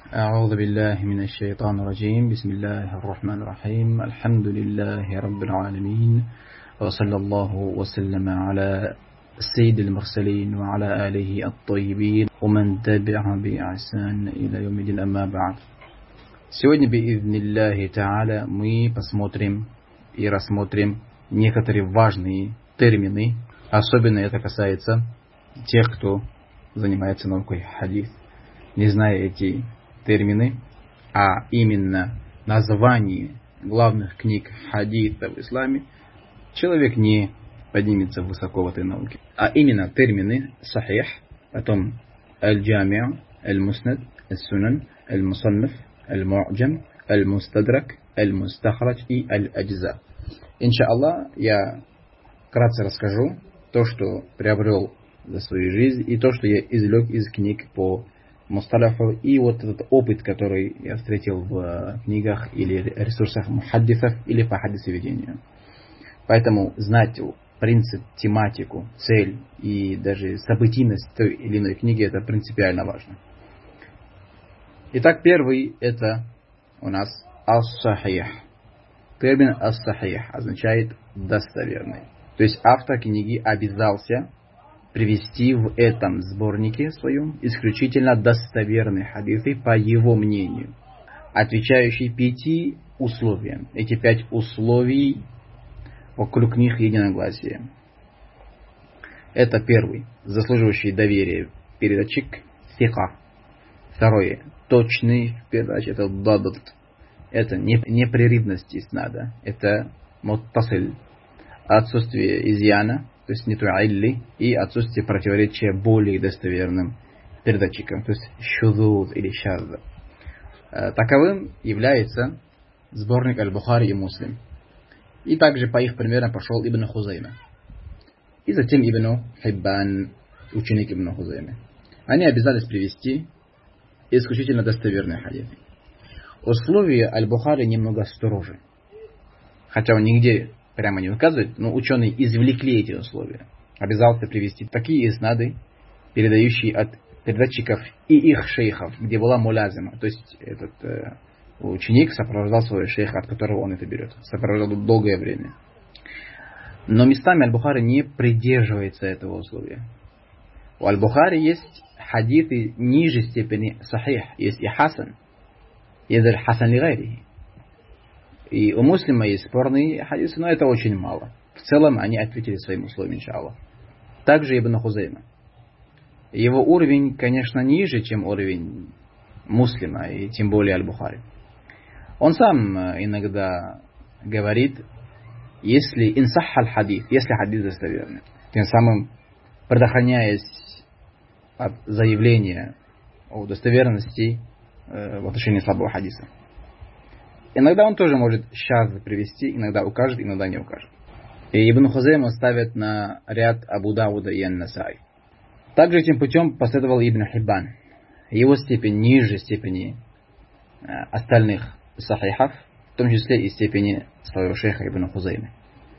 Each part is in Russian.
أعوذ بالله من الشيطان الرجيم. بسم الله الرحمن الرحيم. الحمد لله رب العالمين، وصلى الله وسلم على سيد المرسلين وعلى آله الطيبين ومن تبعهم بإحسان إلى يوم الدين. أما بعد. Сегодня بإذن الله تعالى мы посмотрим и рассмотрим некоторые важные термины. Особенно это касается тех, кто занимается наукой хадис. Не зная эти термины, а именно название главных книг хадиса в исламе, человек не поднимется высоко в этой науке. А именно термины сахих, потом аль-джами', аль-муснад, аль-сунан, аль-мусанниф, аль-му'джам, аль-мустадрак, аль-мустахрадж и аль-аджза. Иншааллах, я вкратце расскажу то, что приобрел за свою жизнь, и то, что я извлек из книг по мусталаху, и вот этот опыт, который я встретил в книгах или ресурсах мухаддисов или по хадисоведению. Поэтому знать принцип, тематику, цель и даже событийность той или иной книги — это принципиально важно. Итак, первый — это у нас ас-сахих. Термин ас-сахих означает достоверный. То есть автор книги обязался привести в этом сборнике своем исключительно достоверные хадисы по его мнению, отвечающие 5 условиям. Эти 5 условий вокруг них единогласие. Это первый, заслуживающий доверия передатчик, сика. Второе, точный передатчик, это дадат. Это непрерывность иснада, это муттасиль. Отсутствие изъяна, то есть нету илли, и отсутствие противоречия более достоверным передатчикам, то есть шузуз или шазз. Таковым является сборник Аль-Бухари и Муслим. И также по их примерам пошел Ибн Хузайма. И затем Ибн Хиббан, ученик Ибн Хузайма. Они обязались привести исключительно достоверные хадисы. Условия Аль-Бухари немного строже. Хотя он нигде прямо не указывает, но ученые извлекли эти условия. Обязался привести такие иснады, передающие от передатчиков и их шейхов, где была мулязима. То есть этот ученик сопровождал своего шейха, от которого он это берет. Сопровождал долгое время. Но местами Аль-Бухари не придерживается этого условия. У Аль-Бухари есть хадисы ниже степени сахих, есть и хасан. Есть даже хасан ли гайрихи. И у Муслима есть спорные хадисы, но это очень мало. В целом они ответили своим условиям, иншаллах. Также Ибн Хузайма. Его уровень, конечно, ниже, чем уровень Муслима, и тем более Аль-Бухари. Он сам иногда говорит, если инсах аль-хадис, если хадис достоверный, тем самым предохраняясь от заявления о достоверности в отношении слабого хадиса. Иногда он тоже может шаз привести, иногда укажет, иногда не укажет. И Ибн Хузайма ставит на ряд Абу Дауда и Ан-Насаи. Также этим путем последовал Ибн Хиббан. Его степень ниже степени остальных сахихов, в том числе и степени своего шейха Ибн Хузайма.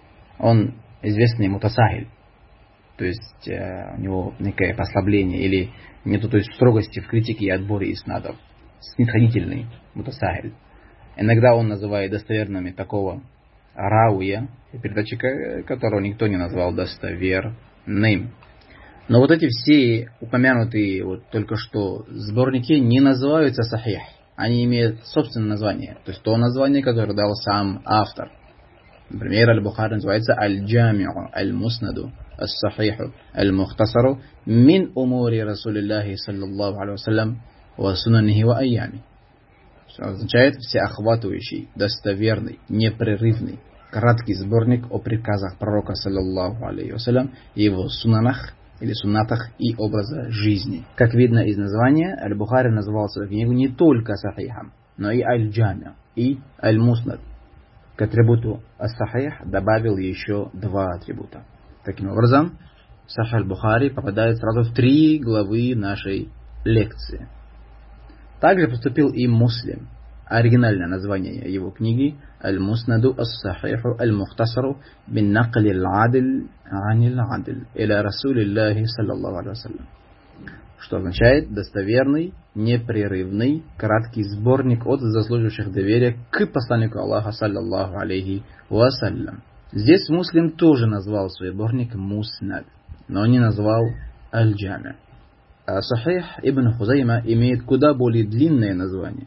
Он известный мутасахиль, то есть у него некое послабление или нету той строгости в критике и отборе иснадов. Снисходительный мутасахиль. Иногда он называет достоверными такого рауя, передатчика, которого никто не назвал достоверным. Но вот эти все упомянутые вот только что сборники не называются сахих. Они имеют собственное название. То есть то название, которое дал сам автор. Например, Аль-Бухари называется Аль-Джами'у, Аль-Муснаду, Ас-Сахиху, Аль-Мухтасару мин умури Расулиллахи саллаллаху алейхи вассалям ва сунанихи ва айями. Что означает всеохватывающий, достоверный, непрерывный, краткий сборник о приказах пророка саллаллаху алейхи вассалям и его сунанах или суннатах и образа жизни. Как видно из названия, Аль-Бухари назвал свою книгу не только сахихом, но и Аль-Джами' и Аль-Муснад. К атрибуту ас-сахих добавил еще 2 атрибута. Таким образом, Сахих Аль-Бухари попадает сразу в 3 главы нашей лекции. Также поступил и Муслим. Оригинальное название его книги Аль-Муснаду ас-Сахиху Аль-Мухтасару бин накли аль-адл анил адл иля Расулиллахи саллаллаху алейхи вассалям. что означает достоверный, непрерывный, краткий сборник от заслуживающих доверия к посланнику Аллаха, саллаллаху алейхи вассалям. Здесь Муслим тоже назвал свой сборник Муснад, но не назвал Аль-Джами. Сахих ибн Хузайма имеет куда более длинное название.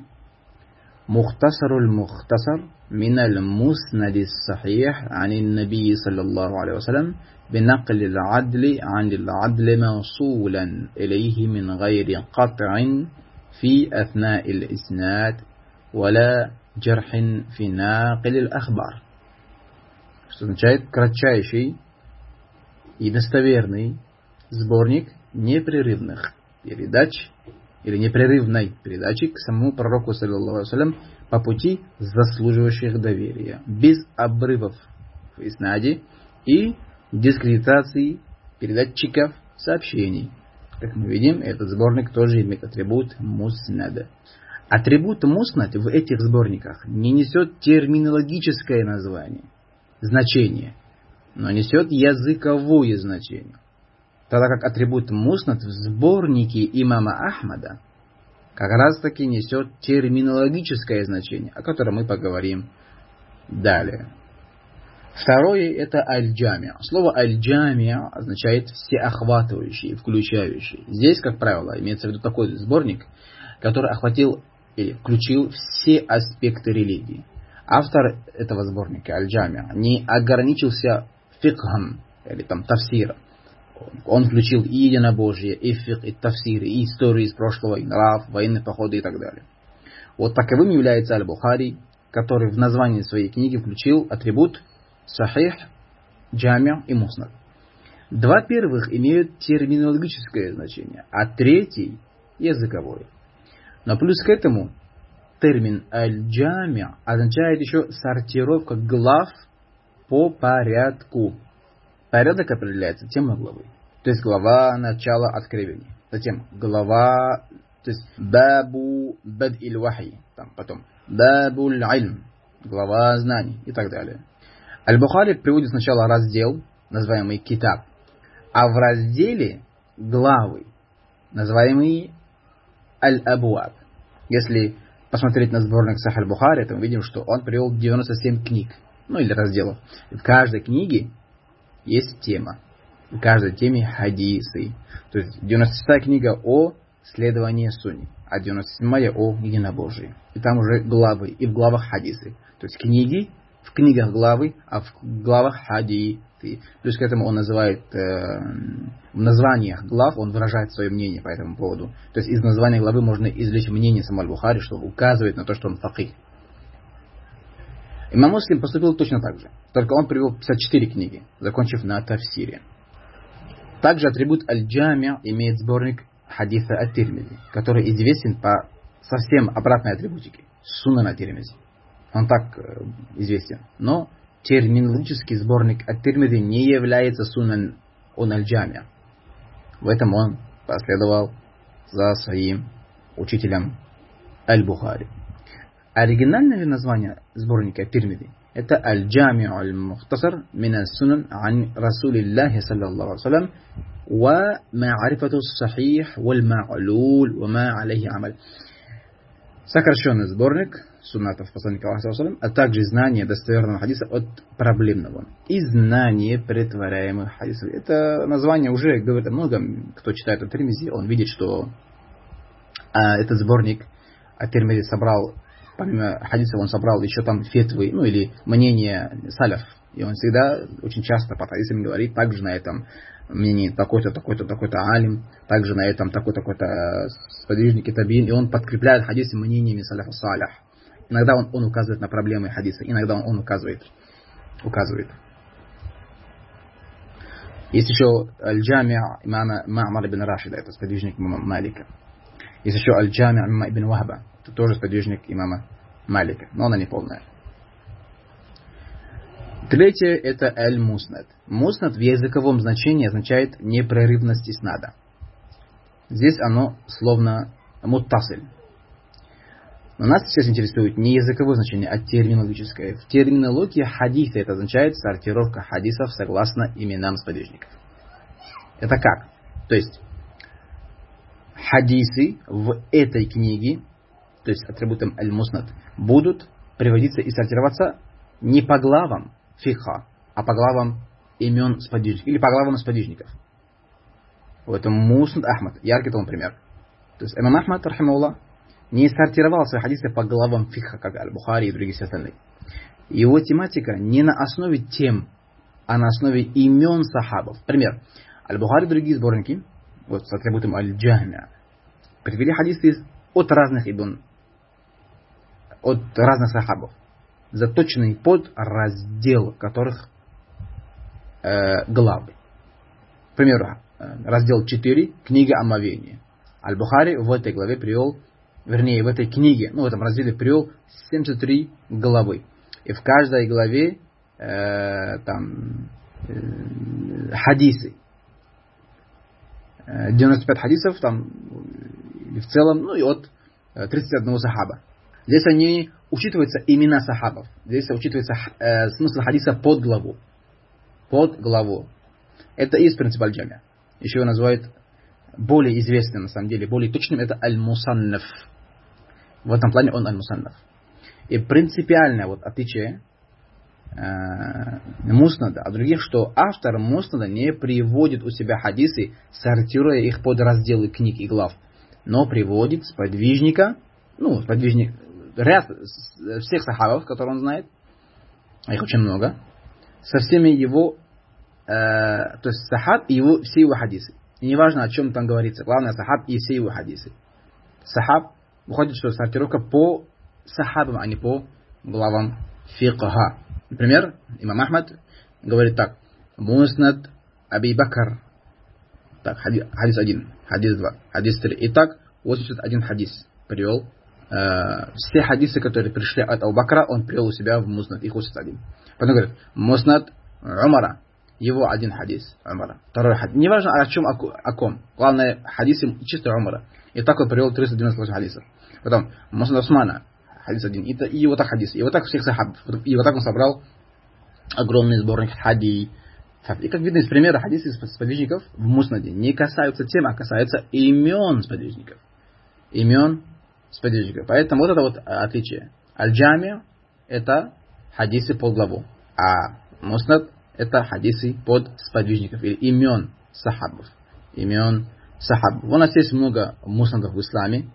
Мухтасаруль Мухтасар миналь Муснадис Сахих анин Наби саллаллаху алейхи вассалям بنقل العدل عن العدل موصولا إليه من غير قطع في أثناء الإسناد ولا جرح في ناقل الأخبار. Что означает кратчайший и достоверный сборник непрерывных передач или непрерывной передачи к самому пророку саллаллаху алейхи вассалям по пути заслуживающих доверия, без обрывов в иснаде и дискредитации передатчиков сообщений. Как мы видим, этот сборник тоже имеет атрибут муснада. Атрибут муснад в этих сборниках не несет терминологическое название, значение, но несет языковое значение. Тогда как атрибут муснад в сборнике имама Ахмада как раз таки несет терминологическое значение, о котором мы поговорим далее. Второе – это аль-джами. Слово аль-джами означает всеохватывающий, включающий. Здесь, как правило, имеется в виду такой сборник, который охватил или включил все аспекты религии. Автор этого сборника, аль-джами, не ограничился фикхом, или там тафсиром. Он включил и единобожие, и фикх, и тафсир, и истории из прошлого, и нрав, военные походы и так далее. Вот таковым является Аль-Бухари, который в названии своей книги включил атрибут Сахих, Джами и Муснад. Два первых имеют терминологическое значение, а третий языковое. Но плюс к этому термин аль-джами означает еще сортировка глав по порядку. Порядок определяется темой главы. То есть глава начала откровения. Затем глава, то есть бабу бад-иль вахи, потом бабу аль-ильм, глава знаний и так далее. Аль-Бухари приводит сначала раздел, называемый китаб, а в разделе главы, называемые аль-абуаб. Если посмотреть на сборник Сахих аль-Бухари, то мы видим, что он привел 97 книг, или разделов. И в каждой книге есть тема. В каждой теме хадисы. То есть 96-я книга о следовании сунне, а 97-я о единобожии. И там уже главы, и в главах хадисы. То есть книги, в книгах главы, а в главах хадисы. Плюс к этому он называет, в названиях глав он выражает свое мнение по этому поводу. То есть из названия главы можно извлечь мнение самого Аль-Бухари, что указывает на то, что он факих. Имам Муслим поступил точно так же. Только он привел 54 книги, закончив на тафсире. Также атрибут аль-джами имеет сборник хадиса ат-Тирмизи, который известен по совсем обратной атрибутике. Сунан ат-Тирмизи. Он так известен. Но терминологический сборник ат-Тирмизи не является сунан аль-джами. В этом он последовал за своим учителем Аль-Бухари. Оригинальное название сборника Тирмизи – это Аль-Джами Аль-Мухтасар мин ас-Сунан ан Расулиллахи саллаллаху алейхи вассалям ва ма'рифату ас-сахих валь-ма'лул ва ма алейхи амаль. Сокращенный сборник суннатов посланника Аллаха саллаллаху алейхи вассалям, а также знание достоверного хадиса от проблемного и знание претворяемых хадисов. Это название уже говорит о многом. Кто читает Ат-Тирмизи, он видит, что этот сборник Ат-Тирмизи собрал. Помимо хадисов он собрал еще там фетвы, или мнение саляф. И он всегда, очень часто по хадисам говорит, также на этом мнении такой-то, такой-то, такой-то алим, также на этом такой-то сподвижник табиин. И он подкрепляет хадисы мнениями саляфа салях. Иногда он указывает на проблемы хадиса, иногда он указывает. Есть еще аль-джами имама Ма'мар ибн Рашида, это сподвижник имама Малика. Есть еще аль-джами имама ибн Вахба. Это тоже сподвижник имама Малика, но она не полная. Третье – это аль-муснад. Муснад в языковом значении означает непрерывность иснада. Здесь оно словно муттасиль. Но нас сейчас интересует не языковое значение, а терминологическое. В терминологии хадиса это означает сортировка хадисов согласно именам сподвижников. Это как? То есть хадисы в этой книге, то есть атрибутом аль-муснад, будут приводиться и сортироваться не по главам фикха, а по главам имен сподвижников, или по главам сподвижников. Вот муснад Ахмад, яркий тому пример. То есть имам Ахмад, рахимахуллах, не сортировал свои хадисы по главам фикха, как Аль-Бухари и другие остальные. Его тематика не на основе тем, а на основе имен сахабов. Пример. Аль-Бухари и другие сборники, вот с атрибутом Аль-Джамиа, привели хадисы от разных ибн, от разных сахабов, заточенные под раздел которых главы. К примеру, раздел 4, книга омовения. Аль-Бухари в этой главе привел, вернее, в этой книге, в этом разделе привел 73 главы. И в каждой главе хадисы. 95 хадисов там, в целом, и от 31 сахаба. Здесь они учитываются имена сахабов. Здесь учитывается смысл хадиса под главу. Под главу. Это и есть принцип аль-джамиа. Еще его называют более известным, на самом деле, более точным, это аль-мусаннаф. В этом плане он аль-мусаннаф. И принципиальное отличие муснада от других, что автор муснада не приводит у себя хадисы, сортируя их под разделы книг и глав, но приводит сподвижника, ряд всех сахабов, которые он знает, а их очень много, со всеми его, то есть сахаб и все его хадисы. И неважно, о чем там говорится, главное сахаб и все его хадисы. Сахаб выходит, что сортировка по сахабам, а не по главам фикха. Например, имам Ахмад говорит так: муснад Аби Бакр. Так, хадис 1, хадис 2, хадис 3. Итак, 81 хадис привел. Все хадисы, которые пришли от Абу Бакра, он привел у себя в муснад, их 81. Потом говорит, муснад Умара. Его один хадис Умара. Второй хадис. Неважно, о чем, о ком. Главное, хадисы чисто Умара. И так он привел 398 хадисов. Потом муснад Усмана. Хадис 1. И вот так хадис. И вот так всех сахабов. И вот так он собрал огромный сборник хадис. И как видно из примера, хадисы сподвижников в муснаде не касаются тем, а касаются имен сподвижников. Имен сподвижников. Поэтому вот это отличие. Аль-Джамиа это хадисы под главу. А муснад это хадисы под сподвижников. Или имен сахабов. Имен сахабов. У нас есть много муснадов в исламе.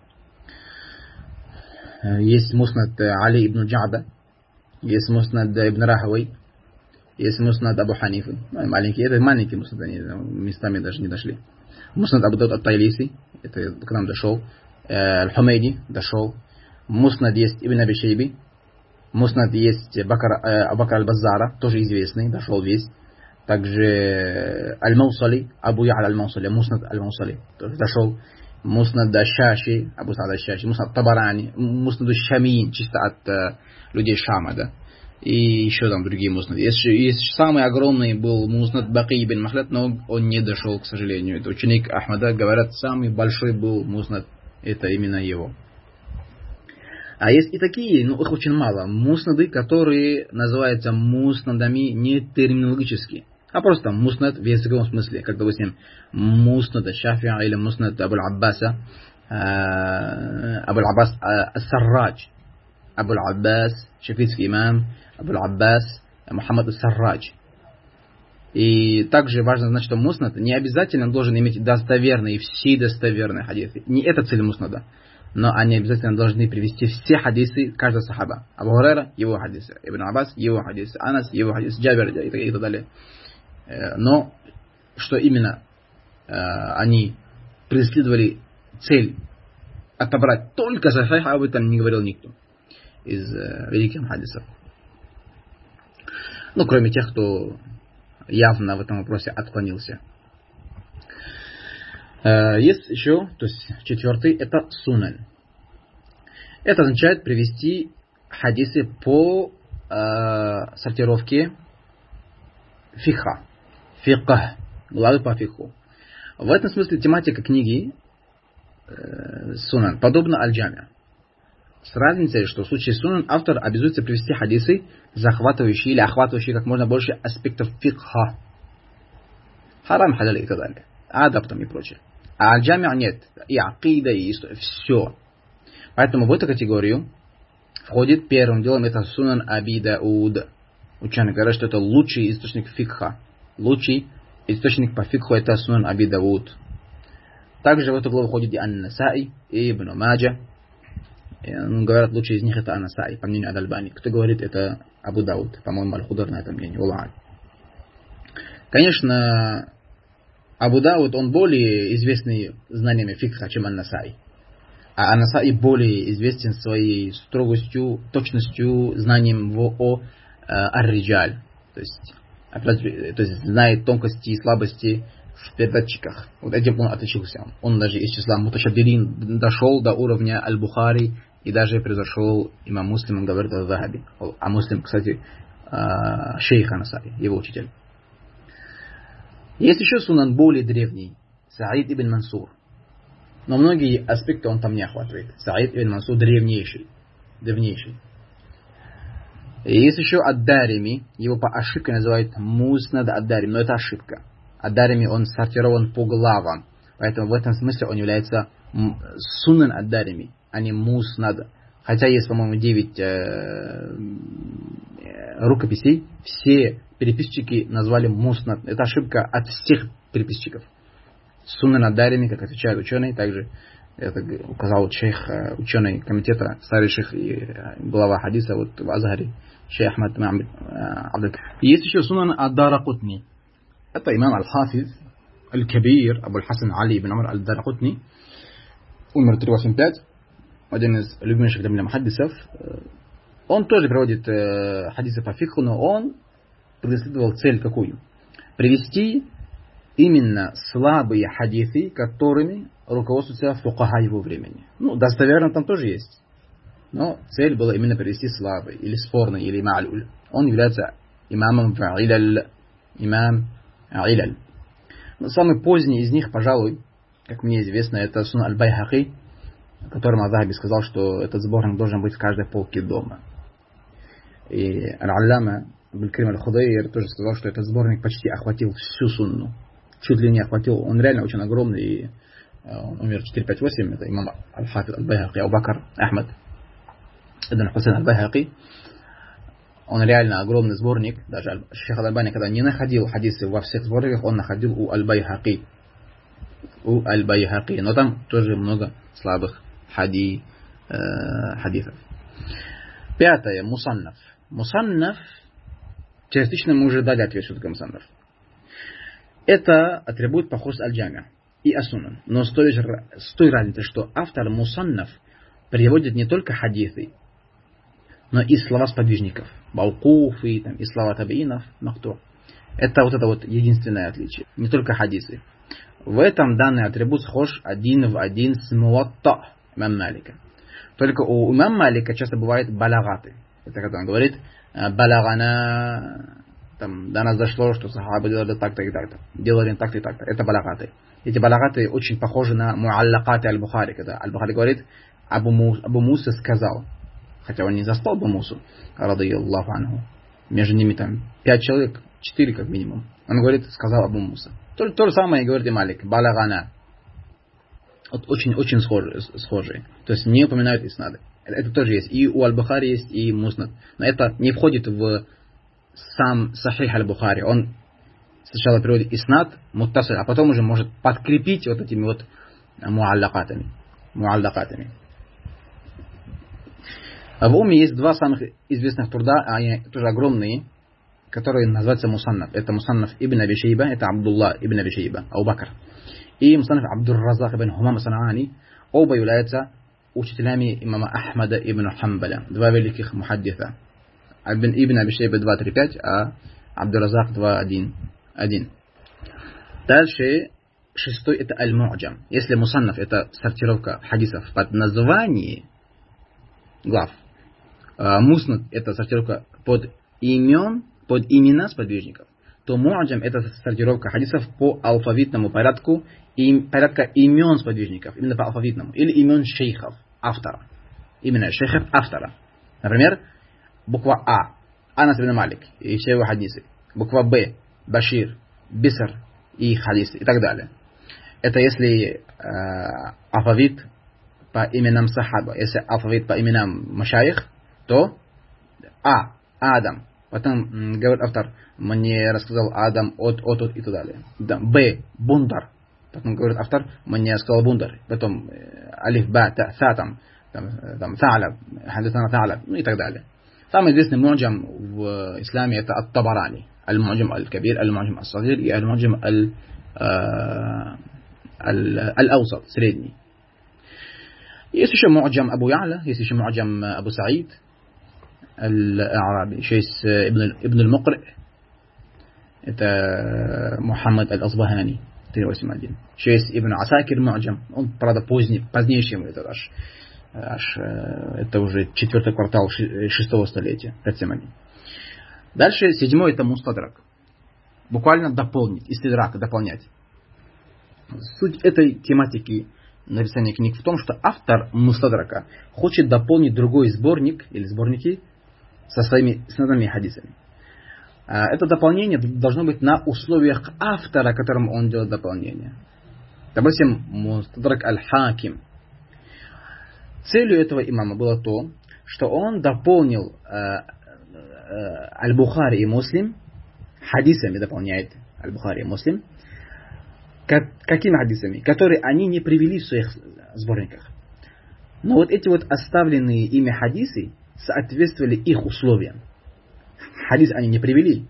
Есть муснад Али ибн Джада, есть муснад ибн Рахавай, есть муснад Абу Ханифы. Это маленькие муснады, они местами даже не дошли. Муснад Абу Дауд ат-Тайлиси, это к нам дошел. Аль-Хумейди дошел. Муснад есть Ибн Аби Шейби. Муснад есть Бакр аль-Баззара, тоже известный, дошел весь. Также Аль-Маусали, Абу Я'ля аль-Маусали, муснад аль-Маусали, тоже дошел. Муснад Аш-Шаши, Абу Саад Аш-Шаши, муснад Табарани, муснад Шамиин, чисто от людей Шама, да. И еще там другие муснады. Есть самый огромный был муснад Баки ибн Махлад, но он не дошел, к сожалению. Это ученик Ахмада, говорят, самый большой был муснад, это именно его. А есть и такие, но их очень мало, муснады, которые называются муснадами не терминологически, а просто муснад в языковом смысле, как, допустим, муснад Шафи'а или муснад Абу Аббаса, Абу Аббас ас-Саррадж, Абу Аббас, шафийский имам, Абу Аббас, Мухаммад ас-Саррадж. И также важно знать, что муснад не обязательно должен иметь достоверные, все достоверные хадисы. Не это цель муснада. Но они обязательно должны привести все хадисы каждого сахаба. Абу Хурайра, его хадисы. Ибн Аббас, его хадисы. Анас, его хадисы. Джабир и так далее. Но что именно они преследовали цель отобрать только сахих, об этом не говорил никто из великих хадисов. Ну, кроме тех, кто явно в этом вопросе отклонился. Есть еще, то есть четвертый, это сунан. Это означает привести хадисы по сортировке фикха. Фикх, главы по фикху. В этом смысле тематика книги сунан подобна аль-джамиа. С разницей, что в случае сунан автор обязуется привести хадисы, захватывающие или охватывающие как можно больше аспектов фикха. Харам, халяли и так далее. Адаб там и прочее. А аль-джами' нет. И акида, и все. Поэтому в эту категорию входит первым делом это Сунан Аби Дауд. Ученые говорят, что это лучший источник фикха. Лучший источник по фикху это Сунан Аби Дауд. Также в эту главу входит и Ан-Насаи, и Ибн Маджа. Говорят, лучший из них это Ан-Насаи, по мнению Аль-Альбани. Кто говорит, это Абу Дауд. По-моему, Аль-Худар на этом мнении. Конечно, Абу Дауд, он более известный знаниями фикха, чем Ан-Насаи. А Ан-Насаи более известен своей строгостью, точностью, знанием о ар-риджаль. То есть знает тонкости и слабости в передатчиках. Вот этим он отличился. Он даже из числа муташаддилин дошел до уровня Аль-Бухари и даже превзошел имам Муслим, он говорит о Захаби. А Муслим, кстати, шейх Ан-Насаи, его учитель. Есть еще сунан более древний, Саид ибн Мансур. Но многие аспекты он там не охватывает. Саид ибн Мансур древнейший. И есть еще Ад-Дарими, его по ошибке называют Муснад Ад-Дарими, но это ошибка. Ад-Дарими он сортирован по главам, поэтому в этом смысле он является Сунан Ад-Дарими, а не Муснад. Хотя есть, по-моему, 9 рукописей, все переписчики назвали Муснад. Это ошибка от всех переписчиков. Сунан Ад-Дарими, как отвечают ученые, также это указал шейх, ученый комитета, старый шейх и глава хадиса вот в Азгаре, шейх Ахмад Абдак. Есть еще Сунан Ад-Даракутни. Это имам Аль-Хафиз Аль-Кабир Абу Аль-Хасан Али ибн Умар Аль-Даракутни. Умер 385. Один из любимейших для меня мухаддисов. Он тоже проводит хадисы по фикху, но он преследовал цель какую? Привести именно слабые хадисы, которыми руководствуются фукаха его времени. Ну, достоверно там тоже есть. Но цель была именно привести слабый, или спорный, или ма'люль. Он является имамом фa'иляль. Имам Иляль. Но самый поздний из них, пожалуй, как мне известно, это Сунан Аль-Байхаки, о котором Азахаби сказал, что этот сборник должен быть в каждой полке дома. И Аль-Аллама Абуль-Карим Аль-Худайр тоже сказал, что этот сборник почти охватил всю сунну. Чуть ли не охватил. Он реально очень огромный. И он умер 458. Это имам Аль-Хафиз Аль-Байхаки, Абу-Бакр Ахмад Ибн Хусейн Аль-Байхаки. Он реально огромный сборник. Даже шейх Аль-Альбани, когда не находил хадисы во всех сборниках, он находил у Аль-Байхаки. Но там тоже много слабых хадисов. Пятое. Мусаннаф. Мусаннаф, частично мы уже дали ответ, что такое мусаннаф. Это атрибут похож с аль-джами' и ас-сунан. Но с той разницей, что автор мусаннаф приводит не только хадисы, но и слова сподвижников. Баукуфы, и слова табиинов, махту. Это вот единственное отличие. Не только хадисы. В этом данный атрибут схож один в один с муатта имам Малика. Только у имама Малика часто бывает балагаты. Это когда он говорит, балагана, там, до нас дошло, что сахабы делали так-то и так-то. Делали так-то и так-то. Это балагаты. Эти балагаты очень похожи на муаллакаты Аль-Бухари. Когда Аль-Бухари говорит, Абу Муса сказал. Хотя он не застал Абу Мусу, радийаллаху анху. Между ними там 5 человек, 4 как минимум. Он говорит, сказал Абу Муса. То же самое говорит и Малик. Балагана. Вот очень схожие. То есть не упоминают иснады. Это тоже есть. И у Аль-Бухари есть, и Муснад. Но это не входит в сам Сахих Аль-Бухари. Он сначала приводит иснад, муттасиль, а потом уже может подкрепить вот этими вот муаллакатами. В Уме есть 2 самых известных труда, они тоже огромные, которые называются Мусаннаф. Это Мусаннаф ибн Аби Шейба, это Абдулла ибн Аби Шейба, Абу-Бакр. И Мусаннаф Абдур-Разак ибн Хумам Санаани, оба являются учителями имама Ахмада ибн Хамбаля, 2 великих мухаддиса. Ибн Аби Шейба 2.3.5, а Абдур-Разак 2.1.1. Дальше, 6 это Аль-Му'джам. Если Мусаннаф это сортировка хадисов под название глав, Муснад это сортировка под имена сподвижников, то Му'джам это сортировка хадисов по алфавитному порядку и порядка имен сподвижников, именно по алфавитному, или имен шейхов, автора. Именно шейхов автора. Например, буква А, Анас ибн Малик и все его хадисы. Буква Б, Башир, Биср и хадисы и так далее. Это если алфавит по именам сахаба. Если алфавит по именам машайих, то Адам. Потом говорит автор, мне рассказал Адам от и так далее. Б. Бундар. Потом говорит автор, мне сказал Бундар. Потом алиф, ба, та, са, там та'алаб, хадисана та'алаб, ну и так далее. Самый известный муджам в исламе это ат-Табарани. Аль-Муджам аль-Кабир, аль-Муджам аль-Сагир и аль-Муджам аль-Аусат, средний. Есть еще муджам Абу Я'ля, есть еще муджам Абу Саид аль-А'раби, еще есть Ибн аль-Мукри, это Мухаммад аль-Азбахани, 381. Еще есть Ибн Асакир муджам, он, правда, позднейший, это аж это уже 4-й квартал 6-го столетия, Дальше 7-й это мустадрак. Буквально дополнить, истидрак, дополнять. Суть этой тематики написания книг в том, что автор мустадрака хочет дополнить другой сборник или сборники со своими снадами и хадисами. Это дополнение должно быть на условиях автора, которому он делает дополнение. Допустим, мустадрак аль-Хаким. Целью этого имама было то, что он дополнил Аль-Бухари и Муслим, хадисами дополняет Аль-Бухари и Муслим. Какими хадисами? Которые они не привели в своих сборниках. Но вот эти вот оставленные ими хадисы соответствовали их условиям. Хадис они не привели.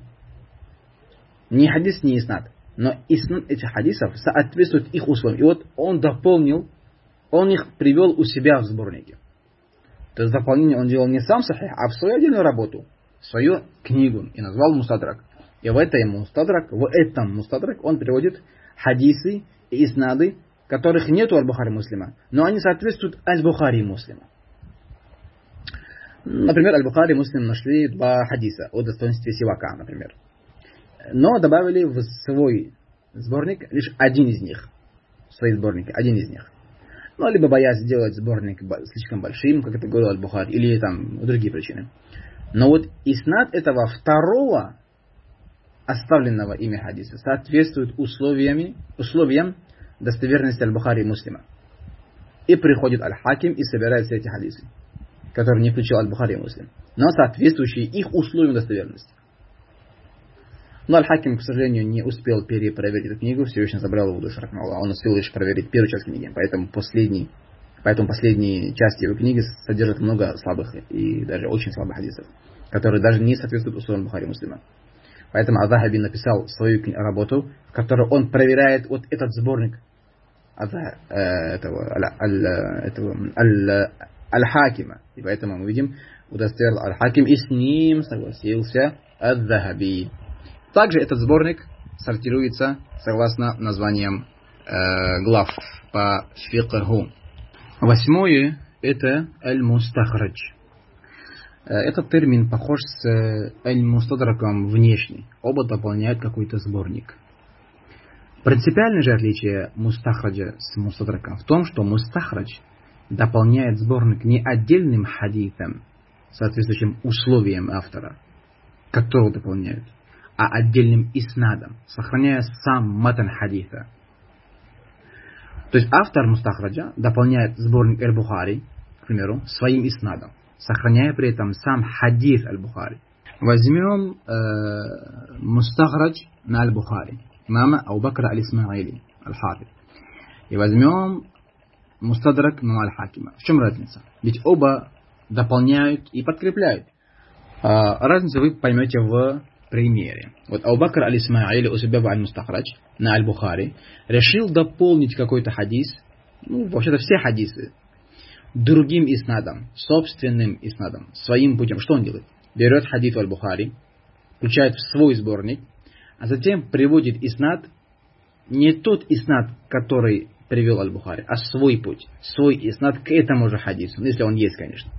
Ни хадис, ни иснад. Но иснад этих хадисов соответствует их условиям. И вот он дополнил, он их привел у себя в сборнике. То есть дополнение он делал не сам сахих, а в свою отдельную работу, в свою книгу, и назвал мустадрак. И в этом мустадрак он приводит хадисы и иснады, которых нету Аль-Бухари Муслима, но они соответствуют Аль-Бухари Муслима. Например, Аль-Бухари Муслим нашли 2 хадиса о достоинстве сивака, например. Но добавили в свой сборник лишь один из них. В свои сборники, один из них. Ну, либо боясь сделать сборник слишком большим, как это говорил Аль-Бухари, или там другие причины. Но вот иснад этого второго оставленного ими хадиса соответствует условиям достоверности Аль-Бухари и Муслима. И приходит Аль-Хаким и собирает все эти хадисы, которые не включил Аль-Бухари и Муслим, но соответствующие их условиям достоверности. Но Аль-Хаким, к сожалению, не успел перепроверить эту книгу, Всевышний забрал его душу, он успел лишь проверить первую часть книги, поэтому последние части его книги содержат много слабых и даже очень слабых хадисов, которые даже не соответствуют условиям Бухари и Муслима. Поэтому Ад-Захаби написал свою работу, в которой он проверяет вот этот сборник Аль-Хакима. И поэтому мы видим, удостоверил Аль-Хаким, и с ним согласился Ад-Захаби. Также этот сборник сортируется согласно названиям глав по фикху. 8 это Аль-Мустахрадж. Этот термин похож с Аль-Мустадраком внешне. Оба дополняют какой-то сборник. Принципиальное же отличие Мустахраджа с Мустадраком в том, что Мустахрадж дополняет сборник не отдельным хадисом, соответствующим условиям автора, которого дополняют, а отдельным иснадом, сохраняя сам матан хадиса. То есть автор Мустахраджа дополняет сборник Аль-Бухари, к примеру, своим иснадом, сохраняя при этом сам хадис Аль-Бухари. Возьмем Мустахрадж на Аль-Бухари, имама Абу Бакра Аль-Исмаили, Аль-Хафид. И возьмем Мустадрак на Аль-Хакима. В чем разница? Ведь оба дополняют и подкрепляют. Разницу вы поймете в примере. Вот Абу Бакр Аль-Исмаили у себя в Аль-Мустахрадж на Аль-Бухари решил дополнить какой-то хадис, вообще-то все хадисы, другим иснадом, собственным иснадом, своим путем. Что он делает? Берет хадис Аль-Бухари, включает в свой сборник, а затем приводит иснад, не тот иснад, который привел Аль-Бухари, а свой путь, свой иснад к этому же хадису, если он есть, конечно.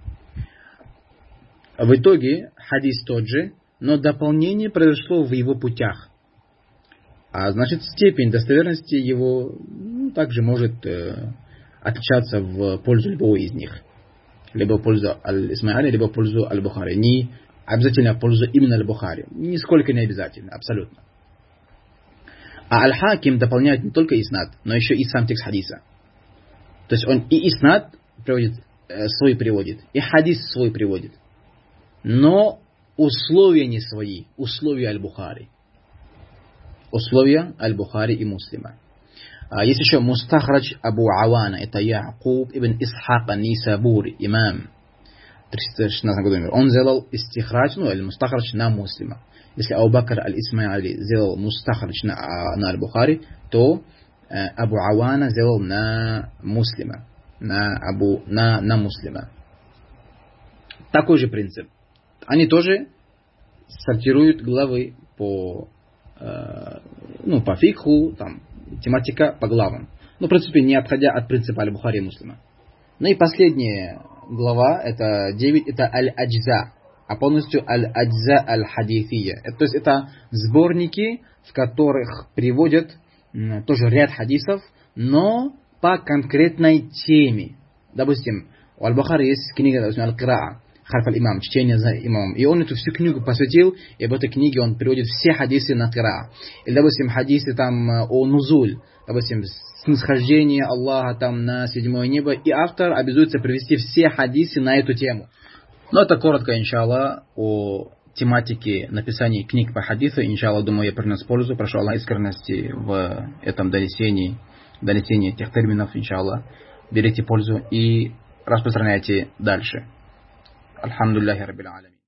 В итоге хадис тот же, но дополнение произошло в его путях. А значит, степень достоверности его также может отличаться в пользу любого из них. Либо в пользу Аль-Исмаили, либо в пользу Аль-Бухари. Не обязательно в пользу именно Аль-Бухари. Нисколько не обязательно, абсолютно. А Аль-Хаким дополняет не только иснад, но еще и сам текст хадиса. То есть он и иснад свой приводит, и хадис свой приводит. Но условия не свои, условия Аль-Бухари. Условия Аль-Бухари и Муслима. Есть еще Мустахрадж Абу Авана, это Яакуб ибн Исхак ан-Нисабури, имам. 316 году умер. Он сделал истихрадж, или Мустахрадж на Муслима. Если Абу Бакр аль-Исмаили сделал Мустахрадж на Аль-Бухари, то Абу Авана сделал на Муслима. На Муслима. Такой же принцип. Они тоже сортируют главы по фикху, там, тематика по главам. В принципе, не отходя от принципа Аль-Бухари и Муслима. И последняя глава, это 9, это Аль-Аджза, а полностью Аль-Аджза Аль-Хадифия. То есть это сборники, в которых приводят тоже ряд хадисов, но по конкретной теме. Допустим, у Аль-Бухари есть книга Аль-Кираа, Харф аль-Имам, чтение за имамом. И он эту всю книгу посвятил, и в этой книге он приводит все хадисы на Кираа. Или, допустим, хадисы там о Нузуль, допустим, снисхождение Аллаха там на седьмое небо, и автор обязуется привести все хадисы на эту тему. Но это коротко, иншаллах, о тематике написания книг по хадису. Иншаллах, думаю, я принес пользу. Прошу Аллаха искренности в этом донесении этих терминов, иншаллах. Берите пользу и распространяйте дальше. Альхамдулиллахи раббил алямин.